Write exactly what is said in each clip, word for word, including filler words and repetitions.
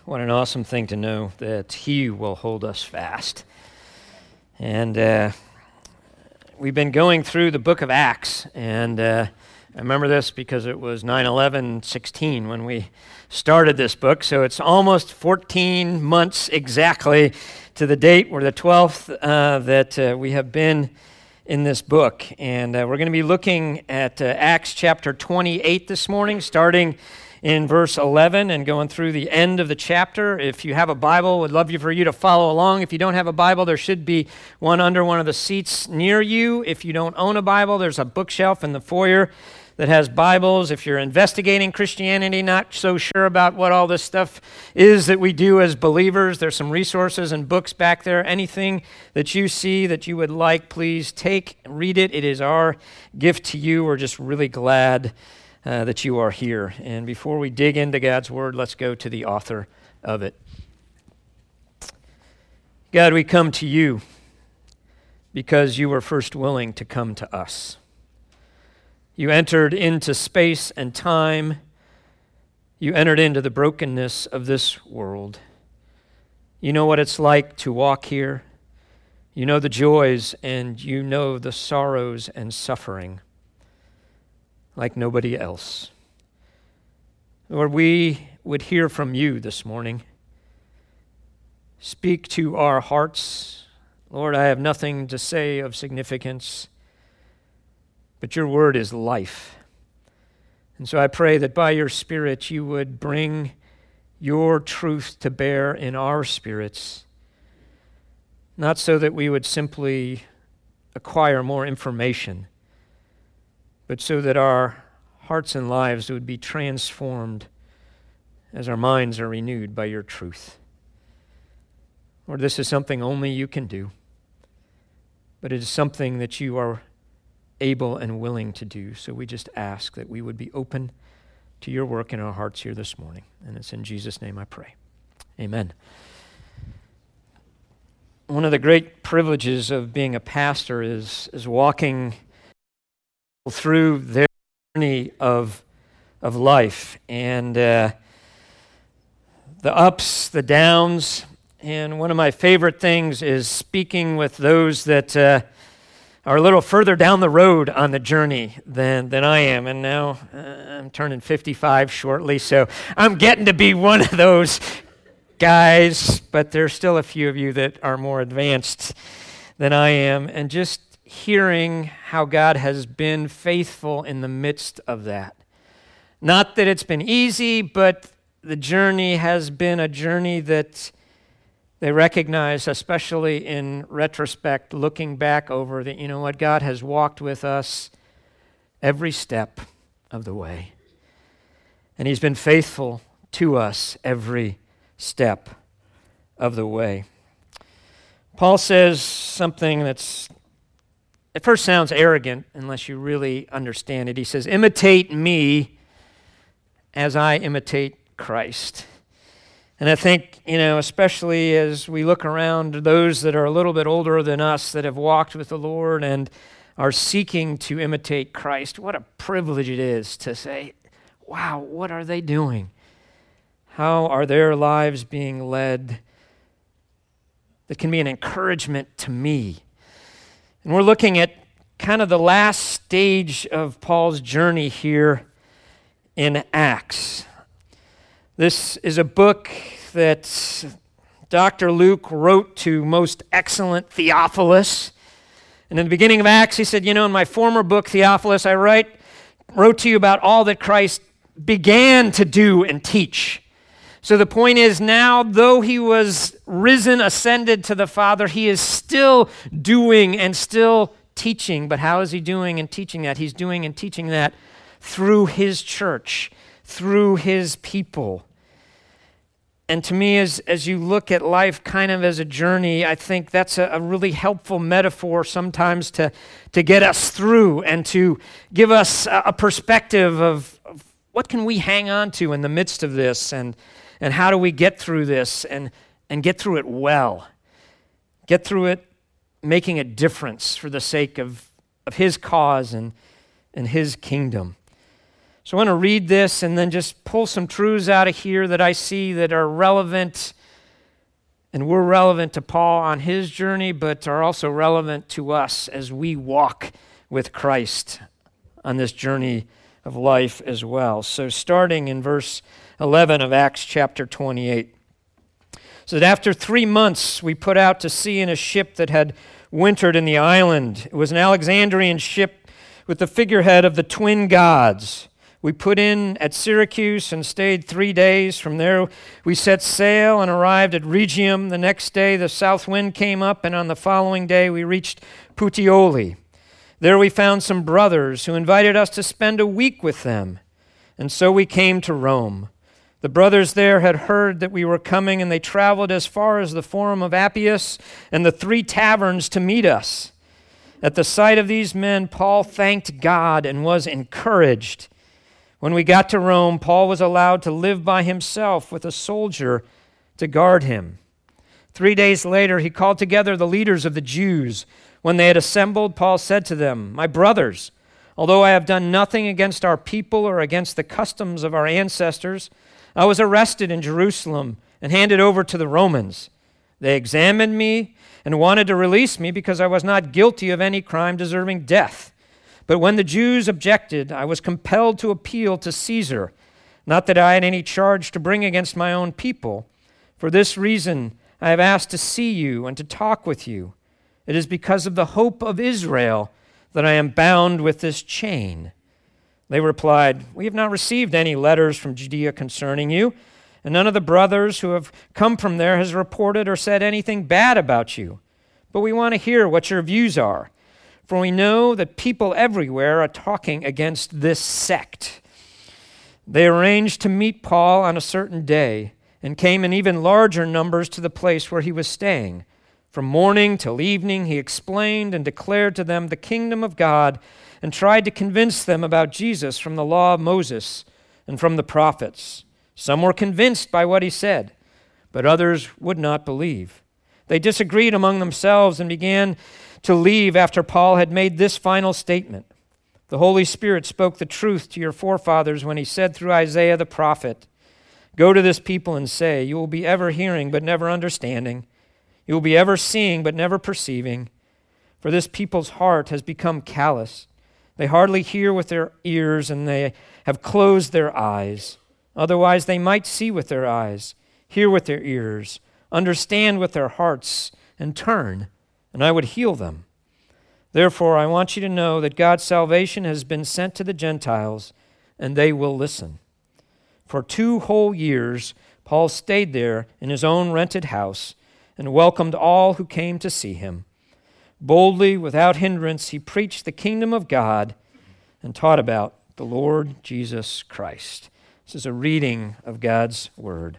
What an awesome thing to know that He will hold us fast. And uh, we've been going through the book of Acts, and uh, I remember this because it was nine eleven sixteen when we started this book, so it's almost fourteen months exactly to the date, or the twelfth, uh, that uh, we have been in this book. And uh, we're going to be looking at uh, Acts chapter twenty-eight this morning, starting in verse eleven and going through the end of the chapter. If you have a Bible, would love you for you to follow along. If you don't have a Bible, there should be one under one of the seats near you. If you don't own a Bible, there's a bookshelf in the foyer that has Bibles. If you're investigating Christianity, not so sure about what all this stuff is that we do as believers, there's some resources and books back there. Anything that you see that you would like, please take, read it. It is our gift to you. We're just really glad Uh, that you are here. And before we dig into God's Word, let's go to the author of it. God, we come to you because you were first willing to come to us. You entered into space and time. You entered into the brokenness of this world. You know what it's like to walk here. You know the joys and you know the sorrows and suffering like nobody else. Lord, we would hear from you this morning. Speak to our hearts. Lord, I have nothing to say of significance, but your word is life. And so I pray that by your Spirit you would bring your truth to bear in our spirits, not so that we would simply acquire more information, but so that our hearts and lives would be transformed as our minds are renewed by your truth. Lord, this is something only you can do, but it is something that you are able and willing to do. So we just ask that we would be open to your work in our hearts here this morning. And it's in Jesus' name I pray. Amen. One of the great privileges of being a pastor is, is walking through their journey of of life, and uh, the ups, the downs. And one of my favorite things is speaking with those that uh, are a little further down the road on the journey than than I am. And now uh, I'm turning fifty-five shortly, so I'm getting to be one of those guys, but there's still a few of you that are more advanced than I am. And just hearing how God has been faithful in the midst of that. Not that it's been easy, but the journey has been a journey that they recognize, especially in retrospect, looking back over that, you know what, God has walked with us every step of the way. And he's been faithful to us every step of the way. Paul says something that's at first sounds arrogant unless you really understand it. He says, imitate me as I imitate Christ. And I think, you know, especially as we look around those that are a little bit older than us that have walked with the Lord and are seeking to imitate Christ, what a privilege it is to say, wow, what are they doing? How are their lives being led? That can be an encouragement to me. And we're looking at kind of the last stage of Paul's journey here in Acts. This is a book that Doctor Luke wrote to most excellent Theophilus. And in the beginning of Acts, he said, you know, in my former book, Theophilus, I write, wrote to you about all that Christ began to do and teach. So the point is now, though he was risen, ascended to the Father, he is still doing and still teaching. But how is he doing and teaching that? He's doing and teaching that through his church, through his people. And to me, as, as you look at life kind of as a journey, I think that's a, a really helpful metaphor sometimes to, to get us through and to give us a, a perspective of, of what can we hang on to in the midst of this, and And how do we get through this and, and get through it well? Get through it making a difference for the sake of, of his cause and, and his kingdom. So I want to read this and then just pull some truths out of here that I see that are relevant, and were relevant to Paul on his journey, but are also relevant to us as we walk with Christ on this journey of life as well. So starting in verse eleven of Acts chapter twenty-eight. So that after three months we put out to sea in a ship that had wintered in the island. It was an Alexandrian ship with the figurehead of the twin gods. We put in at Syracuse and stayed three days. From there we set sail and arrived at Rhegium. The next day the south wind came up, and on the following day we reached Puteoli. There we found some brothers who invited us to spend a week with them, and so we came to Rome. The brothers there had heard that we were coming, and they traveled as far as the Forum of Appius and the Three Taverns to meet us. At the sight of these men, Paul thanked God and was encouraged. When we got to Rome, Paul was allowed to live by himself with a soldier to guard him. Three days later, he called together the leaders of the Jews. When they had assembled, Paul said to them, "My brothers, although I have done nothing against our people or against the customs of our ancestors, I was arrested in Jerusalem and handed over to the Romans. They examined me and wanted to release me because I was not guilty of any crime deserving death. But when the Jews objected, I was compelled to appeal to Caesar, not that I had any charge to bring against my own people. For this reason, I have asked to see you and to talk with you. It is because of the hope of Israel that I am bound with this chain." They replied, "We have not received any letters from Judea concerning you, and none of the brothers who have come from there has reported or said anything bad about you. But we want to hear what your views are, for we know that people everywhere are talking against this sect." They arranged to meet Paul on a certain day and came in even larger numbers to the place where he was staying. From morning till evening, he explained and declared to them the kingdom of God and tried to convince them about Jesus from the law of Moses and from the prophets. Some were convinced by what he said, but others would not believe. They disagreed among themselves and began to leave after Paul had made this final statement. "The Holy Spirit spoke the truth to your forefathers when he said through Isaiah the prophet, 'Go to this people and say, you will be ever hearing but never understanding. You will be ever seeing but never perceiving. For this people's heart has become callous. They hardly hear with their ears, and they have closed their eyes. Otherwise they might see with their eyes, hear with their ears, understand with their hearts, and turn, and I would heal them.' Therefore I want you to know that God's salvation has been sent to the Gentiles, and they will listen." For two whole years Paul stayed there in his own rented house and welcomed all who came to see him. Boldly, without hindrance, he preached the kingdom of God and taught about the Lord Jesus Christ. This is a reading of God's word.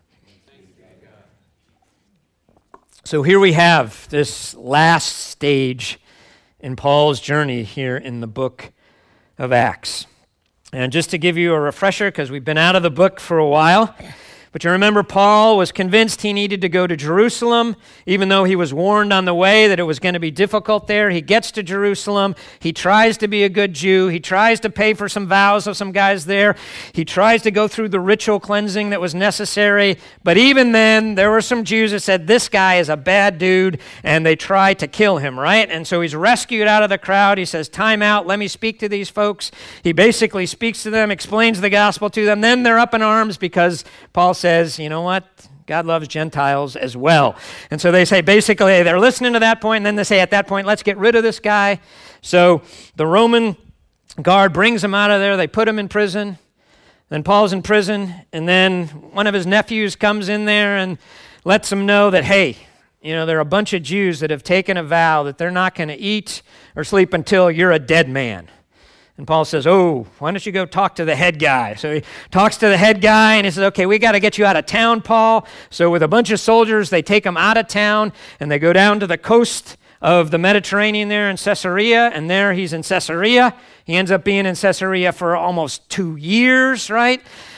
So here we have this last stage in Paul's journey here in the book of Acts. And just to give you a refresher, because we've been out of the book for a while, but you remember Paul was convinced he needed to go to Jerusalem, even though he was warned on the way that it was going to be difficult there. He gets to Jerusalem. He tries to be a good Jew. He tries to pay for some vows of some guys there. He tries to go through the ritual cleansing that was necessary. But even then, there were some Jews that said, this guy is a bad dude, and they try to kill him, right? And so he's rescued out of the crowd. He says, time out, let me speak to these folks. He basically speaks to them, explains the gospel to them. Then they're up in arms because Paul says, you know what? God loves Gentiles as well. And so they say, basically, they're listening to that point, and then they say, at that point, let's get rid of this guy. So the Roman guard brings him out of there. They put him in prison. Then Paul's in prison, and then one of his nephews comes in there and lets him know that, hey, you know, there are a bunch of Jews that have taken a vow that they're not going to eat or sleep until you're a dead man. And Paul says, oh, why don't you go talk to the head guy? So he talks to the head guy, and he says, okay, we got to get you out of town, Paul. So with a bunch of soldiers, they take him out of town, and they go down to the coast of the Mediterranean there in Caesarea, and there he's in Caesarea. He ends up being in Caesarea for almost two years, right?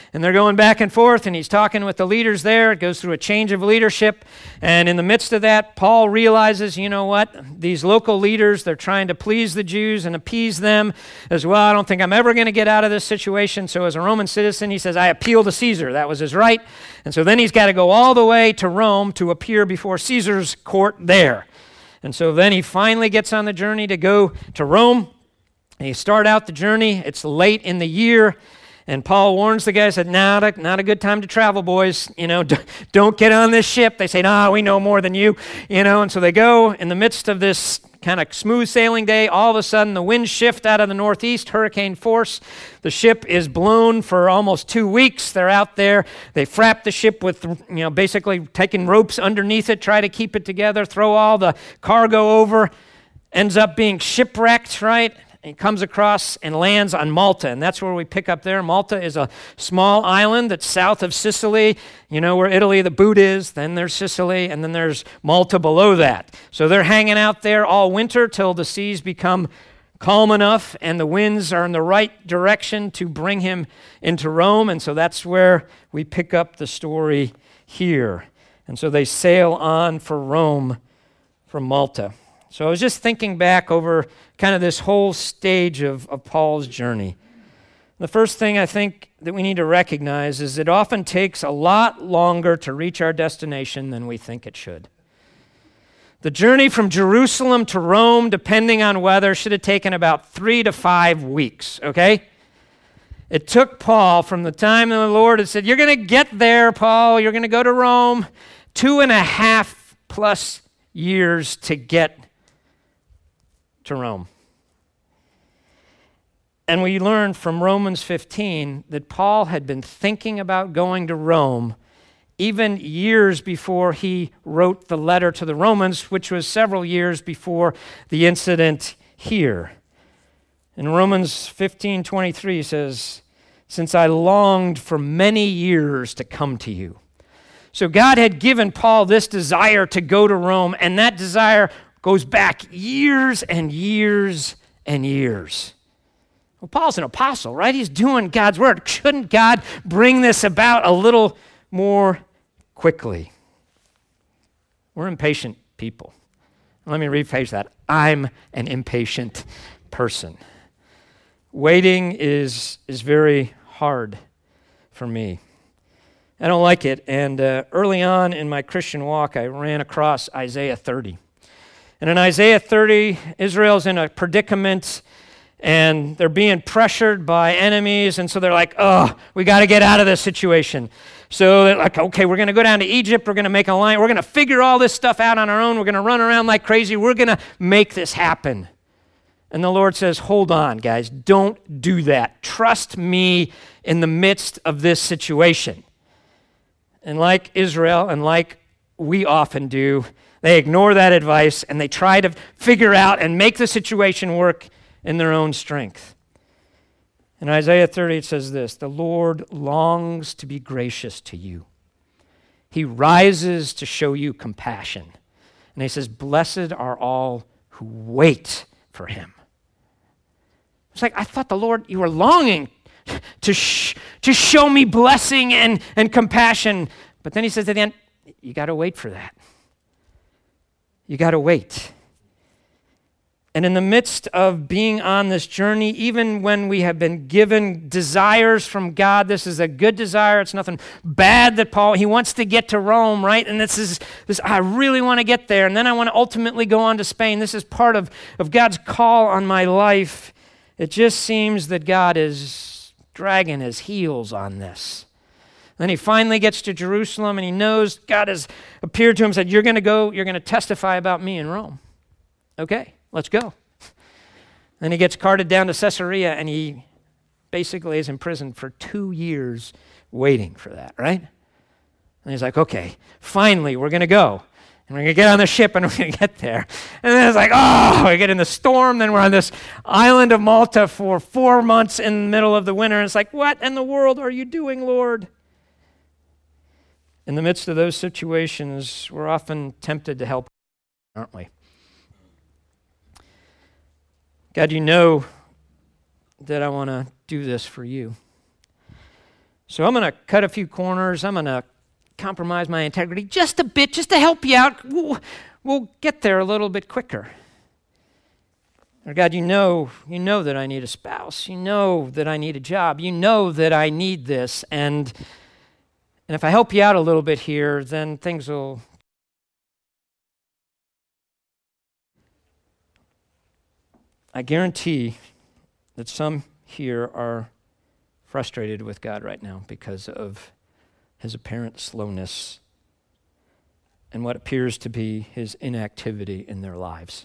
And they're going back and forth, and he's talking with the leaders there. It goes through a change of leadership. And in the midst of that, Paul realizes, you know what? These local leaders, they're trying to please the Jews and appease them as well. I don't think I'm ever going to get out of this situation. So as a Roman citizen, he says, I appeal to Caesar. That was his right. And so then he's got to go all the way to Rome to appear before Caesar's court there. And so then he finally gets on the journey to go to Rome. And you start out the journey. It's late in the year. And Paul warns the guys that not a, not a good time to travel, boys. You know, don't get on this ship. They say, nah, we know more than you. You know, and so they go in the midst of this kind of smooth sailing day. All of a sudden, the winds shift out of the northeast, hurricane force. The ship is blown for almost two weeks. They're out there. They frap the ship with, you know, basically taking ropes underneath it, try to keep it together, throw all the cargo over. Ends up being shipwrecked, right? He comes across and lands on Malta, and that's where we pick up there. Malta is a small island that's south of Sicily. You know where Italy, the boot is, then there's Sicily, and then there's Malta below that. So they're hanging out there all winter till the seas become calm enough and the winds are in the right direction to bring him into Rome, and so that's where we pick up the story here. And so they sail on for Rome from Malta. So I was just thinking back over kind of this whole stage of, of Paul's journey. The first thing I think that we need to recognize is it often takes a lot longer to reach our destination than we think it should. The journey from Jerusalem to Rome, depending on weather, should have taken about three to five weeks, okay? It took Paul from the time the Lord had said, you're going to get there, Paul, you're going to go to Rome, two and a half plus years to get to Rome. And we learned from Romans fifteen that Paul had been thinking about going to Rome even years before he wrote the letter to the Romans, which was several years before the incident here. In Romans fifteen twenty-three, he says, since I longed for many years to come to you. So God had given Paul this desire to go to Rome, and that desire goes back years and years and years. Well, Paul's an apostle, right? He's doing God's word. Shouldn't God bring this about a little more quickly? We're impatient people. Let me rephrase that. I'm an impatient person. Waiting is, is very hard for me. I don't like it. And uh, early on in my Christian walk, I ran across Isaiah thirty. And in Isaiah thirty, Israel's in a predicament, and they're being pressured by enemies, and so they're like, oh, we got to get out of this situation. So they're like, okay, we're going to go down to Egypt, we're going to make an alliance, we're going to figure all this stuff out on our own, we're going to run around like crazy, we're going to make this happen. And the Lord says, hold on, guys, don't do that. Trust me in the midst of this situation. And like Israel, and like we often do, they ignore that advice and they try to figure out and make the situation work in their own strength. In Isaiah thirty, it says this, the Lord longs to be gracious to you. He rises to show you compassion. And he says, blessed are all who wait for him. It's like, I thought the Lord, you were longing to, sh- to show me blessing and, and compassion. But then he says at the end, you got to wait for that. You got to wait. And in the midst of being on this journey, even when we have been given desires from God, this is a good desire. It's nothing bad that Paul, he wants to get to Rome, right? And this is, this I really want to get there. And then I want to ultimately go on to Spain. This is part of, of God's call on my life. It just seems that God is dragging his heels on this. Then he finally gets to Jerusalem, and he knows God has appeared to him and said, you're going to go, you're going to testify about me in Rome. Okay, let's go. Then he gets carted down to Caesarea, and he basically is imprisoned for two years waiting for that, right? And he's like, okay, finally, we're going to go. And we're going to get on the ship, and we're going to get there. And then it's like, oh, we get in the storm. Then we're on this island of Malta for four months in the middle of the winter. And it's like, what in the world are you doing, Lord? In the midst of those situations, we're often tempted to help, aren't we? God, you know that I want to do this for you. So I'm going to cut a few corners. I'm going to compromise my integrity just a bit, just to help you out. We'll, we'll get there a little bit quicker. Or God, you know, you know that I need a spouse. You know that I need a job. You know that I need this. And, and if I help you out a little bit here, then things will... I guarantee that some here are frustrated with God right now because of his apparent slowness and what appears to be his inactivity in their lives.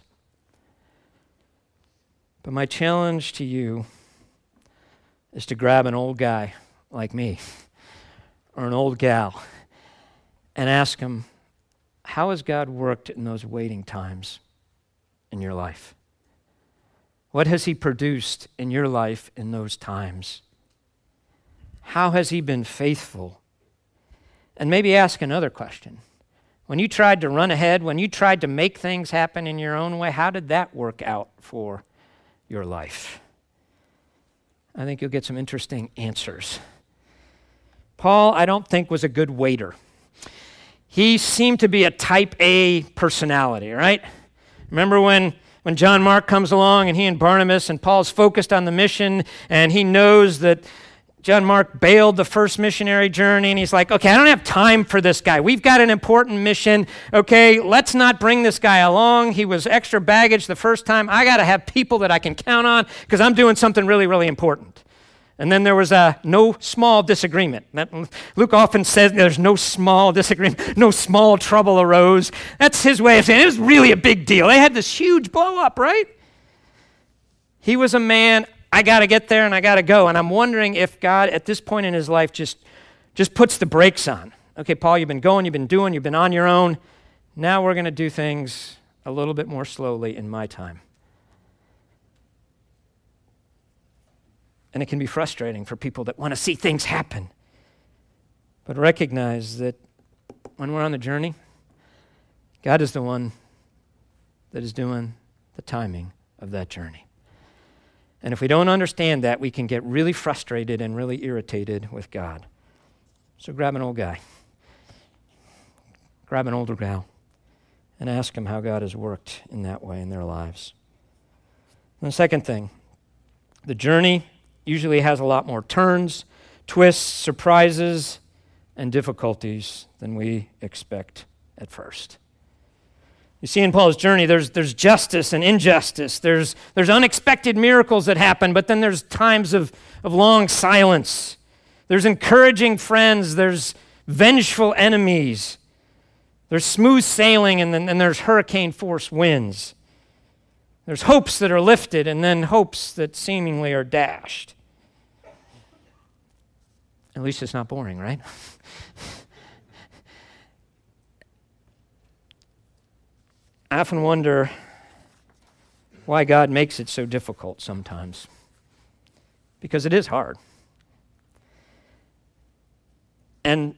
But my challenge to you is to grab an old guy like me or an old gal and ask him, how has God worked in those waiting times in your life? What has he produced in your life in those times? How has he been faithful? And maybe ask another question. When you tried to run ahead, when you tried to make things happen in your own way, how did that work out for your life? I think you'll get some interesting answers. Paul, I don't think, was a good waiter. He seemed to be a type A personality, right? Remember when When John Mark comes along and he and Barnabas and Paul's focused on the mission and he knows that John Mark bailed the first missionary journey and he's like, okay, I don't have time for this guy. We've got an important mission. Okay, let's not bring this guy along. He was extra baggage the first time. I got to have people that I can count on because I'm doing something really, really important. And then there was a no small disagreement. That, Luke often says there's no small disagreement, no small trouble arose. That's his way of saying it was really a big deal. They had this huge blow up, right? He was a man, I got to get there and I got to go. And I'm wondering if God at this point in his life just, just puts the brakes on. Okay, Paul, you've been going, you've been doing, you've been on your own. Now we're going to do things a little bit more slowly in my time. And it can be frustrating for people that want to see things happen. But recognize that when we're on the journey, God is the one that is doing the timing of that journey. And if we don't understand that, we can get really frustrated and really irritated with God. So grab an old guy. Grab an older gal and ask him how God has worked in that way in their lives. And the second thing, the journey usually has a lot more turns, twists, surprises, and difficulties than we expect at first. You see in Paul's journey, there's there's justice and injustice. There's there's unexpected miracles that happen, but then there's times of, of long silence. There's encouraging friends. There's vengeful enemies. There's smooth sailing, and then and there's hurricane force winds. There's hopes that are lifted and then hopes that seemingly are dashed. At least it's not boring, right? I often wonder why God makes it so difficult sometimes. Because it is hard. And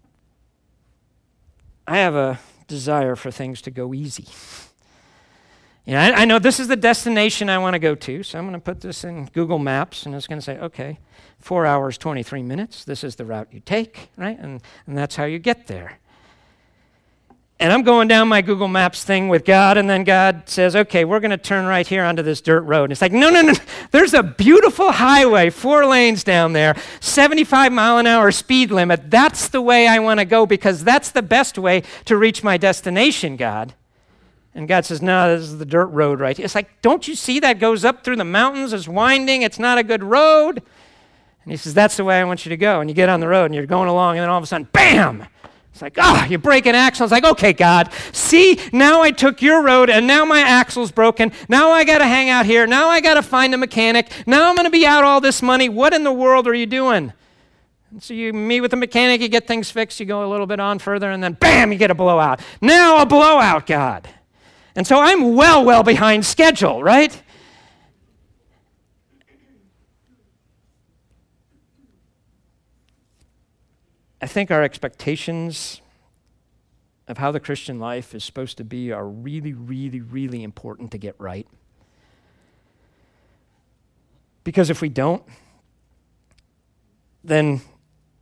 I have a desire for things to go easy. You know, I, I know this is the destination I want to go to, so I'm going to put this in Google Maps, and it's going to say, okay, four hours, twenty-three minutes, this is the route you take, right? And, and that's how you get there. And I'm going down my Google Maps thing with God, and then God says, okay, we're going to turn right here onto this dirt road. And it's like, no, no, no, there's a beautiful highway, four lanes down there, seventy-five mile an hour speed limit. That's the way I want to go because that's the best way to reach my destination, God. And God says, no, this is the dirt road right here. It's like, don't you see that goes up through the mountains? It's winding. It's not a good road. And he says, that's the way I want you to go. And you get on the road, and you're going along, and then all of a sudden, bam! It's like, ah, oh, you break an axle. It's like, okay, God, see, now I took your road, and now my axle's broken. Now I got to hang out here. Now I got to find a mechanic. Now I'm going to be out all this money. What in the world are you doing? And so you meet with the mechanic, you get things fixed, you go a little bit on further, and then bam, you get a blowout. Now a blowout, God. And so I'm well, well behind schedule, right? I think our expectations of how the Christian life is supposed to be are really, really, really important to get right. Because if we don't, then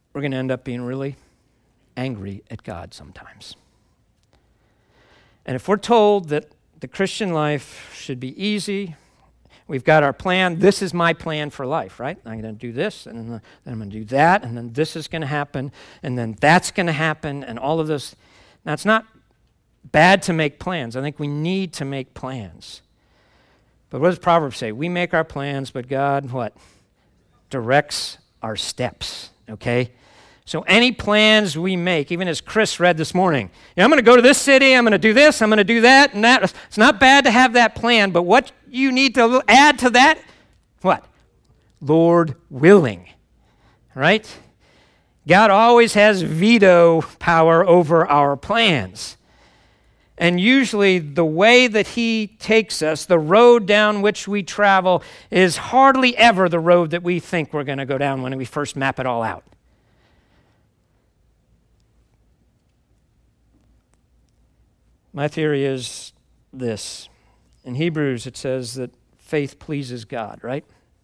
we're going to end up being really angry at God sometimes. And if we're told that the Christian life should be easy, we've got our plan, this is my plan for life, right? I'm going to do this, and then I'm going to do that, and then this is going to happen, and then that's going to happen, and all of this. Now, it's not bad to make plans. I think we need to make plans. But what does Proverbs say? We make our plans, but God, what? Directs our steps, okay? So any plans we make, even as Chris read this morning, you know, I'm going to go to this city, I'm going to do this, I'm going to do that, and that. It's not bad to have that plan, but what you need to add to that, what? Lord willing, right? God always has veto power over our plans. And usually the way that he takes us, the road down which we travel, is hardly ever the road that we think we're going to go down when we first map it all out. My theory is this. In Hebrews, it says that faith pleases God, right?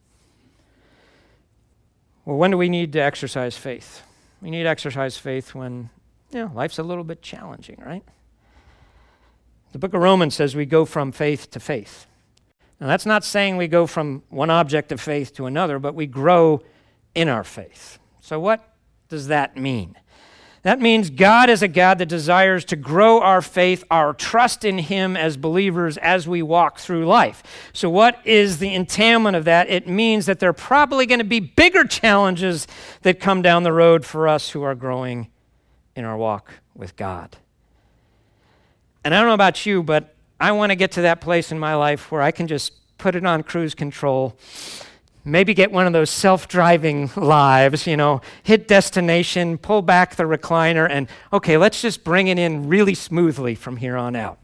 Well, when do we need to exercise faith? We need to exercise faith when, you know, life's a little bit challenging, right? The book of Romans says we go from faith to faith. Now, that's not saying we go from one object of faith to another, but we grow in our faith. So what does that mean? That means God is a God that desires to grow our faith, our trust in him as believers as we walk through life. So what is the entailment of that? It means that there are probably going to be bigger challenges that come down the road for us who are growing in our walk with God. And I don't know about you, but I want to get to that place in my life where I can just put it on cruise control, maybe get one of those self-driving lives, you know, hit destination, pull back the recliner, and okay, let's just bring it in really smoothly from here on out.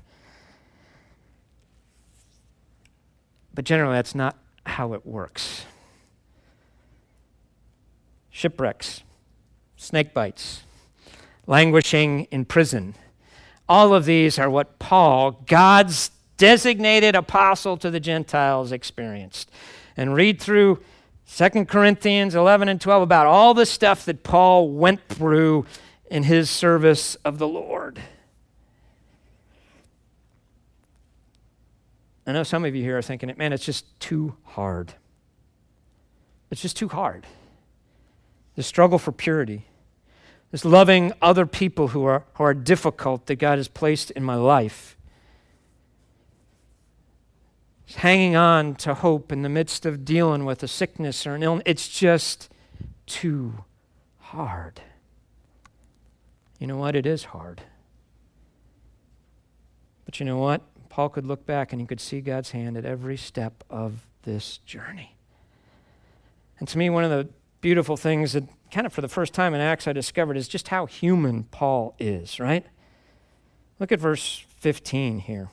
But generally, that's not how it works. Shipwrecks, snake bites, languishing in prison. All of these are what Paul, God's designated apostle to the Gentiles, experienced. And read through Second Corinthians eleven and twelve about all the stuff that Paul went through in his service of the Lord. I know some of you here are thinking, man, it's just too hard. It's just too hard. The struggle for purity, this loving other people who are, who are difficult that God has placed in my life, hanging on to hope in the midst of dealing with a sickness or an illness. It's just too hard. You know what? It is hard. But you know what? Paul could look back and he could see God's hand at every step of this journey. And to me, one of the beautiful things that kind of for the first time in Acts I discovered is just how human Paul is, right? Look at verse fifteen here.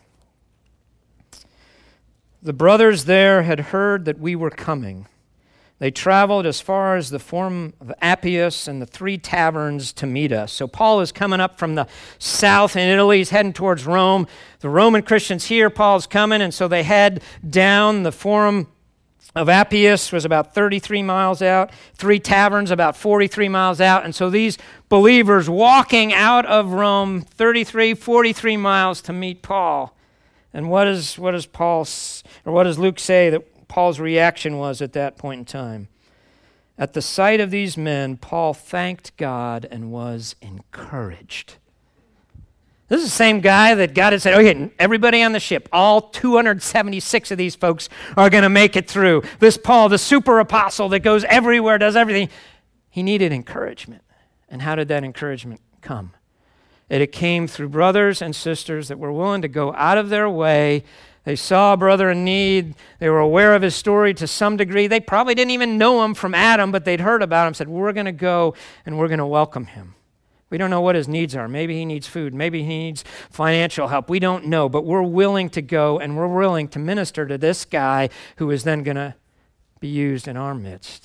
The brothers there had heard that we were coming. They traveled as far as the Forum of Appius and the Three Taverns to meet us. So Paul is coming up from the south in Italy. He's heading towards Rome. The Roman Christians hear Paul's coming, and so they head down. The Forum of Appius was about thirty-three miles out. Three Taverns about forty-three miles out. And so these believers walking out of Rome thirty-three, forty-three miles to meet Paul. And what is what does Paul or what does Luke say that Paul's reaction was at that point in time? At the sight of these men, Paul thanked God and was encouraged. This is the same guy that God had said, okay, everybody on the ship, all two hundred seventy-six of these folks are going to make it through. This Paul, the super apostle that goes everywhere, does everything, he needed encouragement. And how did that encouragement come? It came through brothers and sisters that were willing to go out of their way. They saw a brother in need. They were aware of his story to some degree. They probably didn't even know him from Adam, but they'd heard about him, said, we're going to go and we're going to welcome him. We don't know what his needs are. Maybe he needs food. Maybe he needs financial help. We don't know, but we're willing to go and we're willing to minister to this guy who is then going to be used in our midst.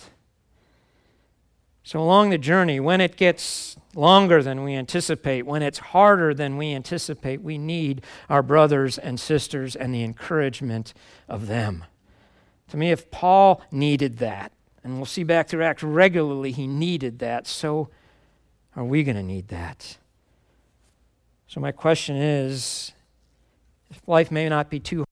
So along the journey, when it gets longer than we anticipate, when it's harder than we anticipate, we need our brothers and sisters and the encouragement of them. To me, if Paul needed that, And we'll see back through Acts regularly he needed that. So are we going to need that? So my question is, if life may not be too hard,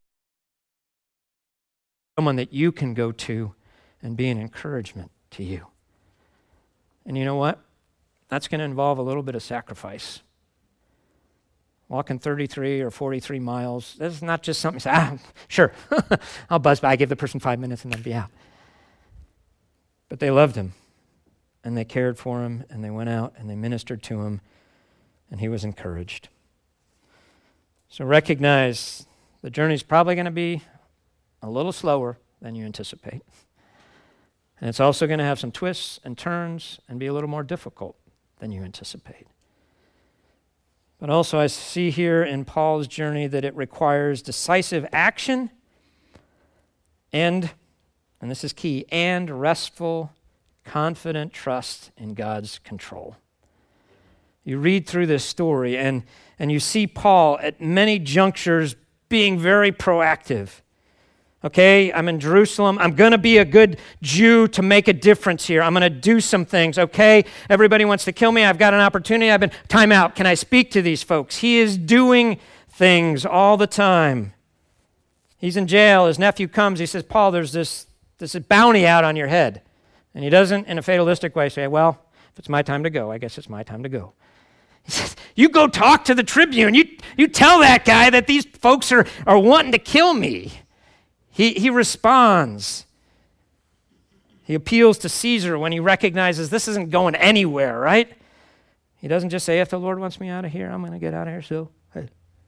someone that you can go to and be an encouragement to you. And you know what? That's going to involve a little bit of sacrifice. Walking thirty-three or forty-three miles, that's not just something you say, ah, sure, I'll buzz by, give the person five minutes and then be out. But they loved him, and they cared for him, and they went out, and they ministered to him, and he was encouraged. So recognize the journey's probably going to be a little slower than you anticipate. And it's also going to have some twists and turns and be a little more difficult than you anticipate. But also I see here in Paul's journey that it requires decisive action and, and this is key, and restful, confident trust in God's control. You read through this story and, and you see Paul at many junctures being very proactive. Okay, I'm in Jerusalem. I'm going to be a good Jew to make a difference here. I'm going to do some things. Okay, everybody wants to kill me. I've got an opportunity. I've been, time out. Can I speak to these folks? He is doing things all the time. He's in jail. His nephew comes. He says, Paul, there's this, this bounty out on your head. And he doesn't, in a fatalistic way, say, well, if it's my time to go, I guess it's my time to go. He says, you go talk to the tribune. You, you tell that guy that these folks are, are wanting to kill me. He, he responds. He appeals to Caesar when he recognizes this isn't going anywhere, right? He doesn't just say, if the Lord wants me out of here, I'm going to get out of here, so hey.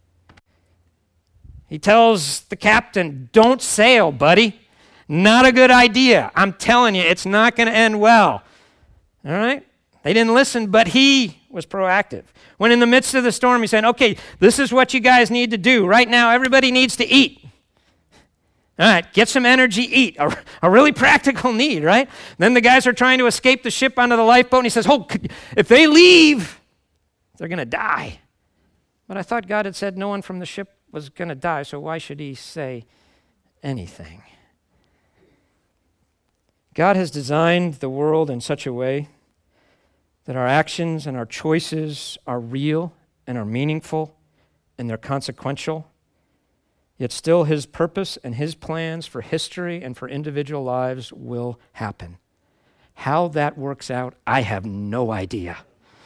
He tells the captain, don't sail, buddy. Not a good idea. I'm telling you, it's not going to end well. All right? They didn't listen, but he was proactive. When in the midst of the storm, he said, okay, this is what you guys need to do. Right now, everybody needs to eat. All right, get some energy, eat. A, a really practical need, right? Then the guys are trying to escape the ship onto the lifeboat, and he says, oh, if they leave, they're going to die. But I thought God had said no one from the ship was going to die, so why should he say anything? God has designed the world in such a way that our actions and our choices are real and are meaningful and they're consequential. Yet still his purpose and his plans for history and for individual lives will happen. How that works out, I have no idea.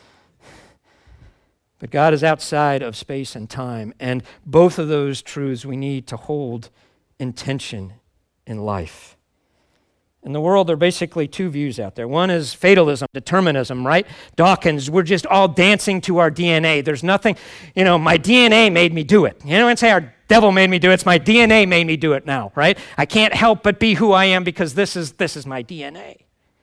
But God is outside of space and time, and both of those truths we need to hold in tension in life. In the world, there are basically two views out there. One is fatalism, determinism, right? Dawkins, we're just all dancing to our D N A. There's nothing, you know, my D N A made me do it. You know, and say our devil made me do it. It's my D N A made me do it now, right? I can't help but be who I am because this is this is my D N A.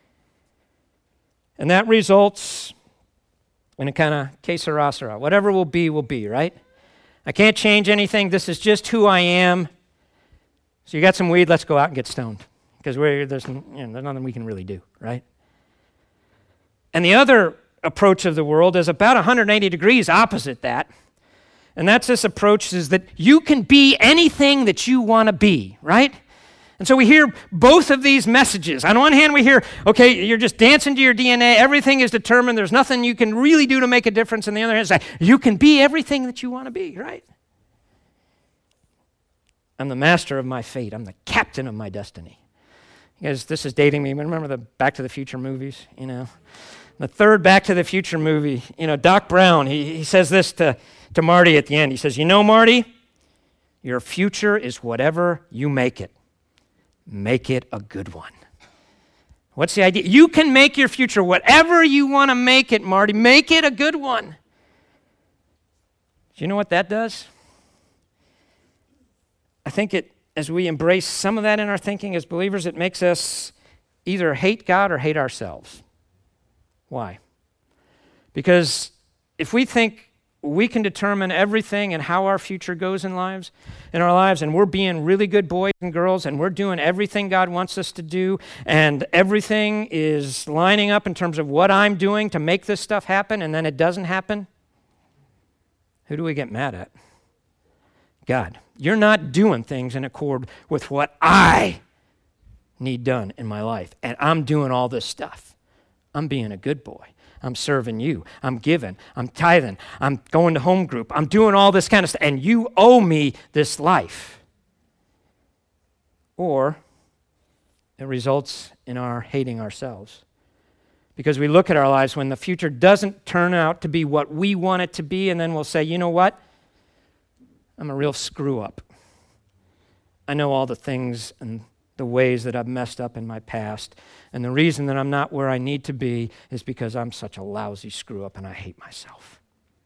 And that results in a kind of que sera, sera. Whatever will be, will be, right? I can't change anything. This is just who I am. So you got some weed, let's go out and get stoned. Because we're, there's, you know, there's nothing we can really do, right? And the other approach of the world is about one hundred eighty degrees opposite that. And that's this approach is that you can be anything that you want to be, right? And so we hear both of these messages. On one hand, we hear, okay, you're just dancing to your D N A. Everything is determined. There's nothing you can really do to make a difference. And the other hand, say, you can be everything that you want to be, right? I'm the master of my fate. I'm the captain of my destiny. You guys, this is dating me. Remember the Back to the Future movies, you know? The third Back to the Future movie, you know, Doc Brown, he, he says this to, to Marty at the end. He says, you know, Marty, your future is whatever you make it. Make it a good one. What's the idea? You can make your future whatever you want to make it, Marty. Make it a good one. Do you know what that does? I think it, as we embrace some of that in our thinking as believers, it makes us either hate God or hate ourselves. Why? Because if we think we can determine everything and how our future goes in lives, in our lives, and we're being really good boys and girls, and we're doing everything God wants us to do, and everything is lining up in terms of what I'm doing to make this stuff happen, and then it doesn't happen, who do we get mad at? God. You're not doing things in accord with what I need done in my life. And I'm doing all this stuff. I'm being a good boy. I'm serving you. I'm giving. I'm tithing. I'm going to home group. I'm doing all this kind of stuff. And you owe me this life. Or it results in our hating ourselves. Because we look at our lives when the future doesn't turn out to be what we want it to be, and then we'll say, you know what? I'm a real screw up. I know all the things and the ways that I've messed up in my past, and the reason that I'm not where I need to be is because I'm such a lousy screw up and I hate myself.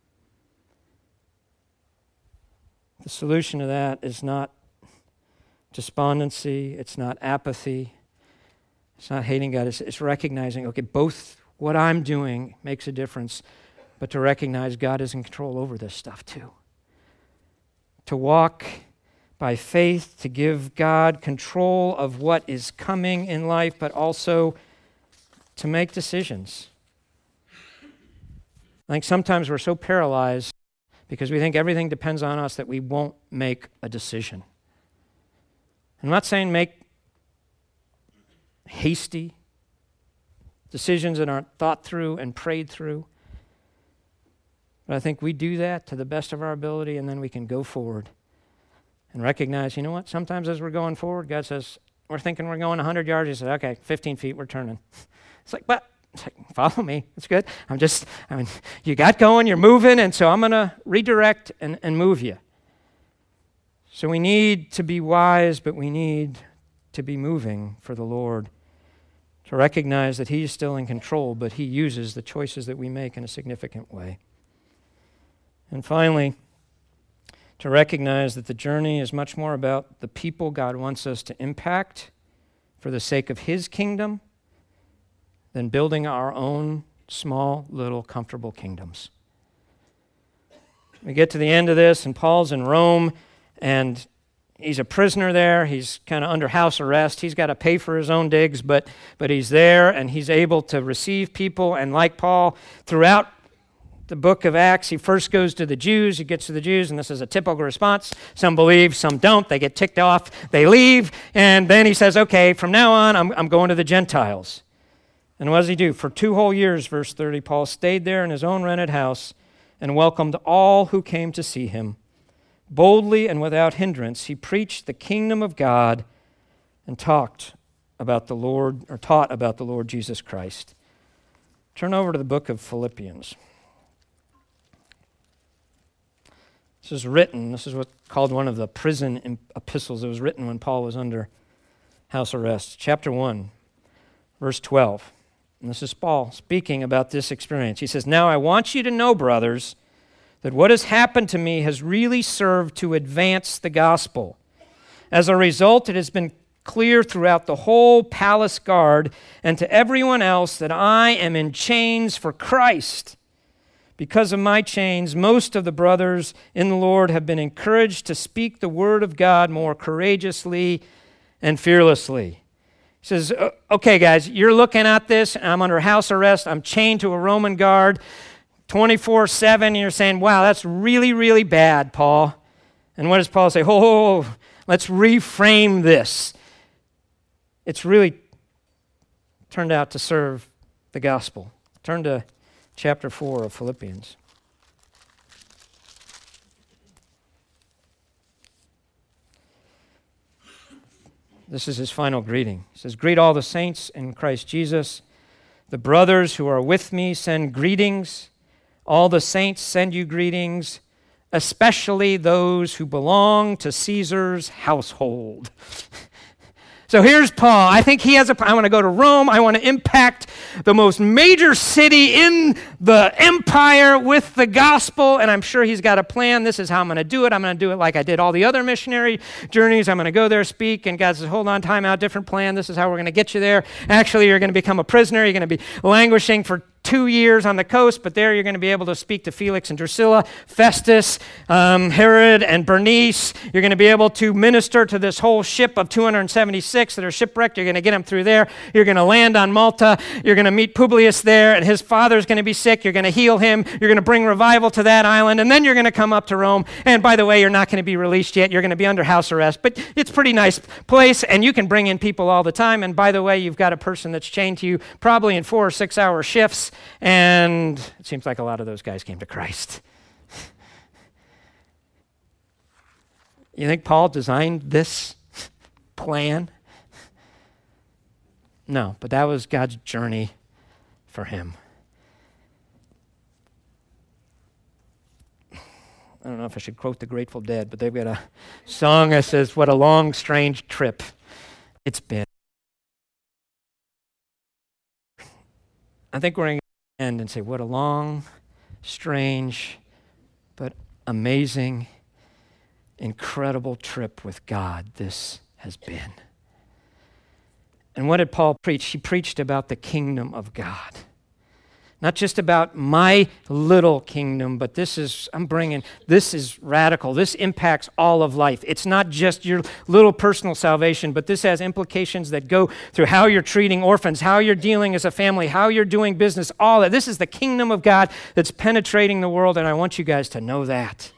The solution to that is not despondency, it's not apathy, it's not hating God, it's, it's recognizing, okay, both what I'm doing makes a difference, but to recognize God is in control over this stuff too. To walk by faith, to give God control of what is coming in life, but also to make decisions. I think sometimes we're so paralyzed because we think everything depends on us that we won't make a decision. I'm not saying make hasty decisions that aren't thought through and prayed through. But I think we do that to the best of our ability, and then we can go forward and recognize, you know what, sometimes as we're going forward, God says, we're thinking we're going one hundred yards. He says, okay, fifteen feet, we're turning. It's like, but it's like, follow me. It's good. I'm just, I mean, you got going, you're moving, and so I'm going to redirect and, and move you. So we need to be wise, but we need to be moving for the Lord, to recognize that He is still in control, but He uses the choices that we make in a significant way. And finally, to recognize that the journey is much more about the people God wants us to impact for the sake of His kingdom than building our own small, little, comfortable kingdoms. We get to the end of this, and Paul's in Rome, and he's a prisoner there. He's kind of under house arrest. He's got to pay for his own digs, but but he's there, and he's able to receive people. And like Paul, throughout the book of Acts, he first goes to the Jews. He gets to the Jews, and this is a typical response. Some believe, some don't. They get ticked off. They leave, and then he says, okay, from now on, I'm, I'm going to the Gentiles. And what does he do? For two whole years, verse thirty, Paul stayed there in his own rented house and welcomed all who came to see him. Boldly and without hindrance, he preached the kingdom of God and talked about the Lord, or taught about the Lord Jesus Christ. Turn over to the book of Philippians. This is written, this is what's called one of the prison epistles. It was written when Paul was under house arrest. Chapter one, verse twelve. And this is Paul speaking about this experience. He says, "Now I want you to know, brothers, that what has happened to me has really served to advance the gospel. As a result, it has been clear throughout the whole palace guard and to everyone else that I am in chains for Christ. Because of my chains, most of the brothers in the Lord have been encouraged to speak the word of God more courageously and fearlessly." He says, okay, guys, you're looking at this. I'm under house arrest. I'm chained to a Roman guard twenty-four seven. And you're saying, wow, that's really, really bad, Paul. And what does Paul say? Oh, let's reframe this. It's really turned out to serve the gospel. Turn to chapter four of Philippians. This is his final greeting. He says, "Greet all the saints in Christ Jesus. The brothers who are with me send greetings. All the saints send you greetings, especially those who belong to Caesar's household." So here's Paul. I think he has a, I want to go to Rome. I want to impact the most major city in the empire with the gospel, and I'm sure he's got a plan. This is how I'm going to do it. I'm going to do it like I did all the other missionary journeys. I'm going to go there, speak, and God says, hold on, time out, different plan. This is how we're going to get you there. Actually, you're going to become a prisoner. You're going to be languishing for two years on the coast, but there you're going to be able to speak to Felix and Drusilla, Festus, um, Herod, and Bernice. You're going to be able to minister to this whole ship of two hundred seventy-six that are shipwrecked. You're going to get them through there. You're going to land on Malta. You're going to meet Publius there, and his father's going to be sick. You're going to heal him. You're going to bring revival to that island, and then you're going to come up to Rome. And by the way, you're not going to be released yet. You're going to be under house arrest, but it's a pretty nice place, and you can bring in people all the time. And by the way, you've got a person that's chained to you probably in four or six hour shifts, and it seems like a lot of those guys came to Christ. You think Paul designed this plan? No, but that was God's journey for him. I don't know if I should quote the Grateful Dead, but they've got a song that says, "What a long, strange trip it's been." I think we're going to end and say, what a long, strange, but amazing, incredible trip with God this has been. And what did Paul preach? He preached about the kingdom of God. Not just about my little kingdom, but this is, I'm bringing, this is radical. This impacts all of life. It's not just your little personal salvation, but this has implications that go through how you're treating orphans, how you're dealing as a family, how you're doing business, all that. This is the kingdom of God that's penetrating the world, and I want you guys to know that.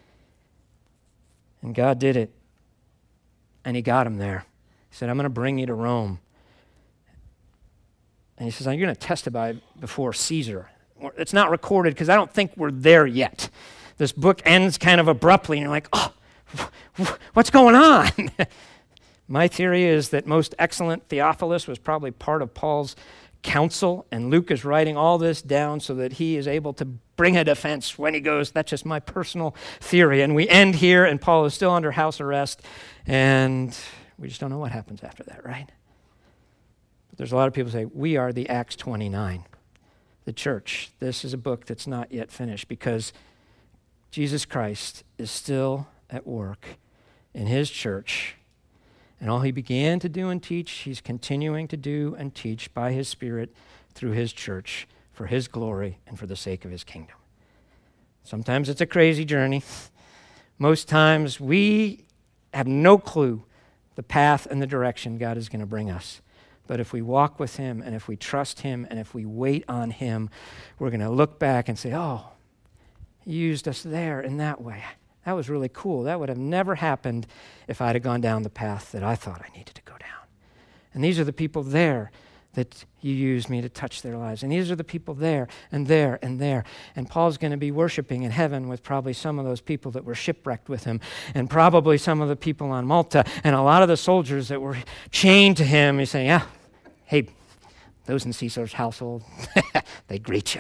And God did it. And he got him there. He said, I'm going to bring you to Rome. And he says, you're going to testify before Caesar. It's not recorded because I don't think we're there yet. This book ends kind of abruptly, and you're like, oh, what's going on? My theory is that most excellent Theophilus was probably part of Paul's counsel, and Luke is writing all this down so that he is able to bring a defense when he goes. That's just my personal theory. And we end here, and Paul is still under house arrest, and we just don't know what happens after that, right? There's a lot of people who say, we are the Acts twenty-nine, the church. This is a book that's not yet finished because Jesus Christ is still at work in his church. And all he began to do and teach, he's continuing to do and teach by his Spirit through his church for his glory and for the sake of his kingdom. Sometimes it's a crazy journey. Most times we have no clue the path and the direction God is going to bring us. But if we walk with him and if we trust him and if we wait on him, we're going to look back and say, oh, he used us there in that way. That was really cool. That would have never happened if I'd have gone down the path that I thought I needed to go down. And these are the people there that you used me to touch their lives. And these are the people there and there and there. And Paul's going to be worshiping in heaven with probably some of those people that were shipwrecked with him, and probably some of the people on Malta, and a lot of the soldiers that were chained to him. He's saying, yeah, hey, those in Caesar's household, they greet you.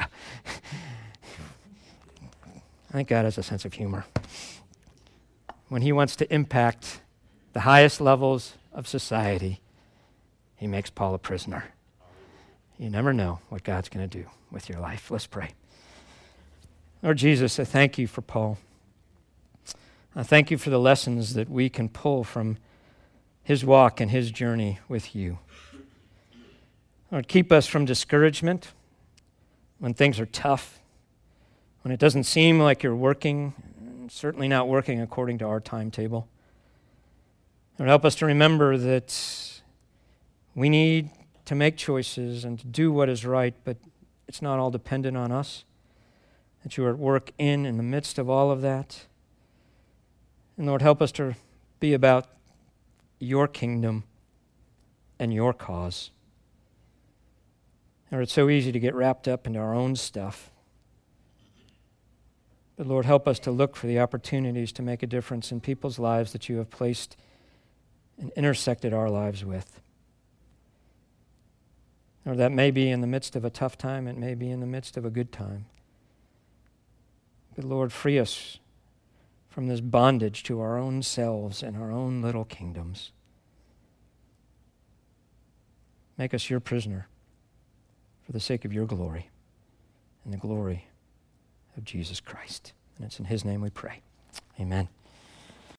I think God has a sense of humor. When he wants to impact the highest levels of society, he makes Paul a prisoner. You never know what God's going to do with your life. Let's pray. Lord Jesus, I thank you for Paul. I thank you for the lessons that we can pull from his walk and his journey with you. Lord, keep us from discouragement when things are tough, when it doesn't seem like you're working, certainly not working according to our timetable. Lord, help us to remember that we need to make choices and to do what is right, but it's not all dependent on us, that you are at work in in the midst of all of that. And Lord, help us to be about your kingdom and your cause. Lord, it's so easy to get wrapped up into our own stuff. But Lord, help us to look for the opportunities to make a difference in people's lives that you have placed and intersected our lives with. Or that may be in the midst of a tough time, it may be in the midst of a good time. But Lord, free us from this bondage to our own selves and our own little kingdoms. Make us your prisoner for the sake of your glory and the glory of Jesus Christ. And it's in his name we pray. Amen.